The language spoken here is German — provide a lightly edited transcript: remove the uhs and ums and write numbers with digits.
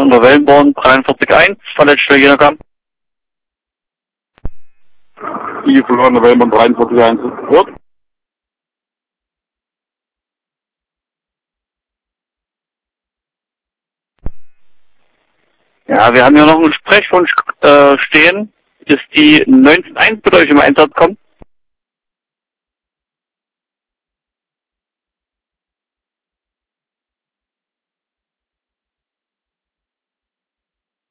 verlorene Wellenborn 43.1, Verletzter hier kam. Die verlorene Wellenborn 43.1 wird. Ja, wir haben hier noch einen Sprechwunsch stehen. Ist die 19.1 bitte euch im Einsatz kommt?